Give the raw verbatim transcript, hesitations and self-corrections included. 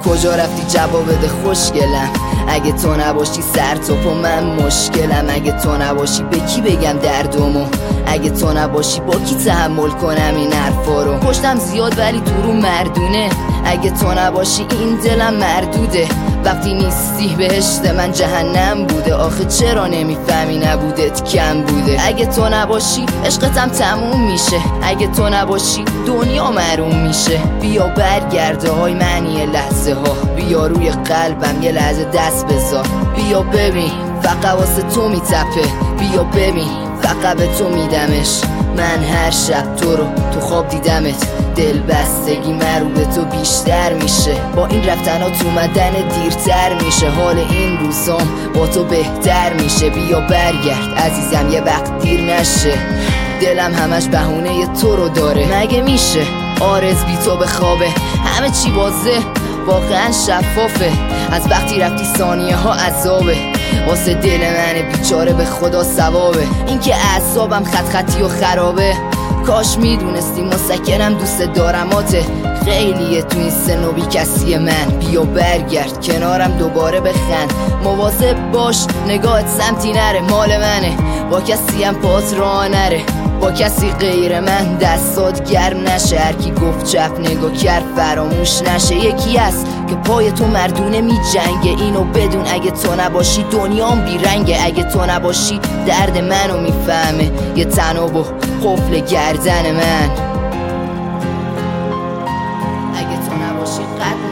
کجا رفتی جواب بده خوشگلم. اگه تو نباشی سر توپ و من مشکلم. اگه تو نباشی به کی بگم دردمو؟ اگه تو نباشی با کی تحمل کنم این حرفا رو؟ پشتم زیاد ولی تو رو مردونه. اگه تو نباشی این دلم مردوده. وقتی نیستی بهشت من جهنم بوده. آخه چرا نمیفهمی نبودت کم بوده؟ اگه تو نباشی عشقتم تموم میشه. اگه تو نباشی دنیا محروم میشه. بیا برگرده های معنی لحظه ها. بیا روی قلبم یه لحظه دست بذار. بیا ببین فقط واسه تو میتپه. بیا ببین فقط به تو میدمش. من هر شب تو رو تو خواب دیدمت. دل بستگی مرو به تو بیشتر میشه. با این رفتنات اومدن دیرتر میشه. حال این روزام با تو بهتر میشه. بیا برگرد عزیزم یه وقت دیر نشه. دلم همش بهونه تو رو داره. مگه میشه آرز بی تو بخوابه؟ همه چی واضح واقعا شفافه. از وقتی رفتی ثانیه ها عذابه. واسه دل من بیچاره به خدا ثوابه. این که اعصابم خط خطی و خرابه. کاش میدونستی مسکنم دوست دارماته. خیلیه تو این سن و بی کسی من. بیا برگرد کنارم دوباره بخند. مواظب باش نگاهت سمتی نره. مال منه با کسی هم پات راه نره. با کسی غیر من دستات گرم نشه. هر کی گفت چپ نگاه کرد فراموش نشه. یکی هست که پای تو مردونه می جنگه. اینو بدون اگه تو نباشی دنیام بیرنگه. اگه تو نباشی درد منو میفهمه. یه تناب و قفل گردن من. اگه تو نباشی قد